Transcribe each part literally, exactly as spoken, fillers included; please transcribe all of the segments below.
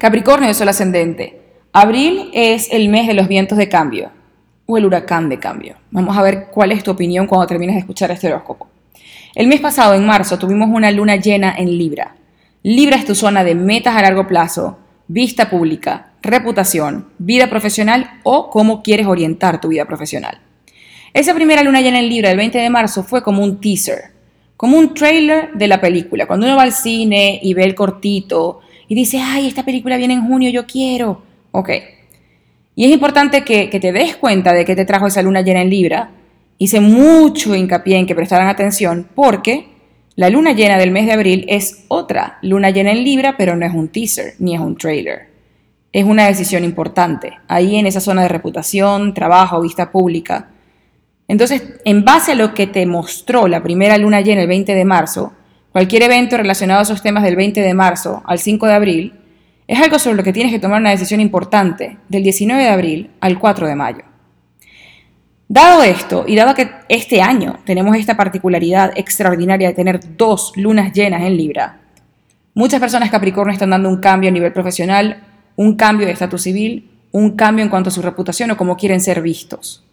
Capricornio, Sol ascendente. Abril es el mes de los vientos de cambio o el huracán de cambio. Vamos a ver cuál es tu opinión cuando termines de escuchar este horóscopo. El mes pasado, en marzo, tuvimos una luna llena en Libra. Libra es tu zona de metas a largo plazo, vista pública, reputación, vida profesional o cómo quieres orientar tu vida profesional. Esa primera luna llena en Libra del veinte de marzo fue como un teaser, como un trailer de la película. Cuando uno va al cine y ve el cortito y dice, ay, esta película viene en junio, yo quiero. Ok. Y es importante que, que te des cuenta de que te trajo esa luna llena en Libra. Hice mucho hincapié en que prestaran atención porque la luna llena del mes de abril es otra luna llena en Libra, pero no es un teaser ni es un trailer. Es una decisión importante, ahí en esa zona de reputación, trabajo, vista pública. Entonces, en base a lo que te mostró la primera luna llena el veinte de marzo, cualquier evento relacionado a esos temas del veinte de marzo al cinco de abril, es algo sobre lo que tienes que tomar una decisión importante del diecinueve de abril al cuatro de mayo. Dado esto, y dado que este año tenemos esta particularidad extraordinaria de tener dos lunas llenas en Libra, muchas personas Capricornio están dando un cambio a nivel profesional, un cambio de estatus civil, un cambio en cuanto a su reputación o cómo quieren ser vistos.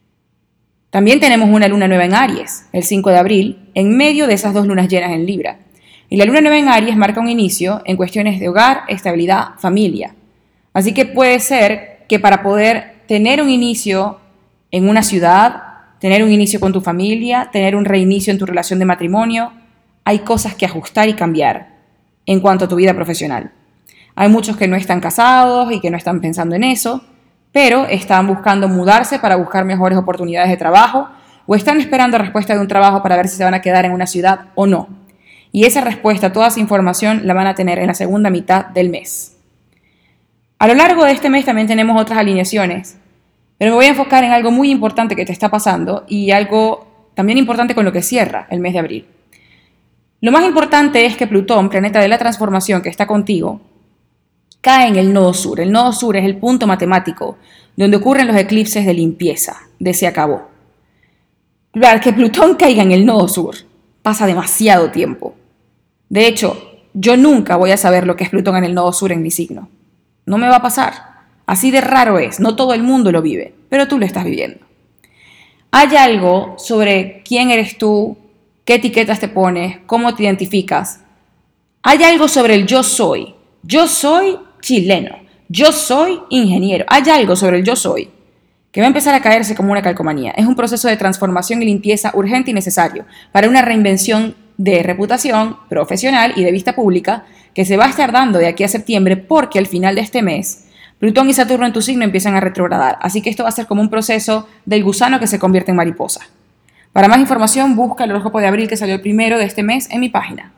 También tenemos una luna nueva en Aries, el cinco de abril, en medio de esas dos lunas llenas en Libra. Y la luna nueva en Aries marca un inicio en cuestiones de hogar, estabilidad, familia. Así que puede ser que para poder tener un inicio en una ciudad, tener un inicio con tu familia, tener un reinicio en tu relación de matrimonio, hay cosas que ajustar y cambiar en cuanto a tu vida profesional. Hay muchos que no están casados y que no están pensando en eso, pero están buscando mudarse para buscar mejores oportunidades de trabajo o están esperando respuesta de un trabajo para ver si se van a quedar en una ciudad o no. Y esa respuesta, toda esa información la van a tener en la segunda mitad del mes. A lo largo de este mes también tenemos otras alineaciones, pero me voy a enfocar en algo muy importante que te está pasando y algo también importante con lo que cierra el mes de abril. Lo más importante es que Plutón, planeta de la transformación que está contigo, cae en el nodo sur. El nodo sur es el punto matemático donde ocurren los eclipses de limpieza, de se acabó. Claro, que Plutón caiga en el nodo sur pasa demasiado tiempo. De hecho, yo nunca voy a saber lo que es Plutón en el nodo sur en mi signo. No me va a pasar. Así de raro es. No todo el mundo lo vive, pero tú lo estás viviendo. Hay algo sobre quién eres tú, qué etiquetas te pones, cómo te identificas. Hay algo sobre el yo soy. Yo soy chileno. Yo soy ingeniero. Hay algo sobre el yo soy que va a empezar a caerse como una calcomanía. Es un proceso de transformación y limpieza urgente y necesario para una reinvención de reputación profesional y de vista pública que se va a estar dando de aquí a septiembre porque al final de este mes Plutón y Saturno en tu signo empiezan a retrogradar. Así que esto va a ser como un proceso del gusano que se convierte en mariposa. Para más información busca el horóscopo de abril que salió el primero de este mes en mi página.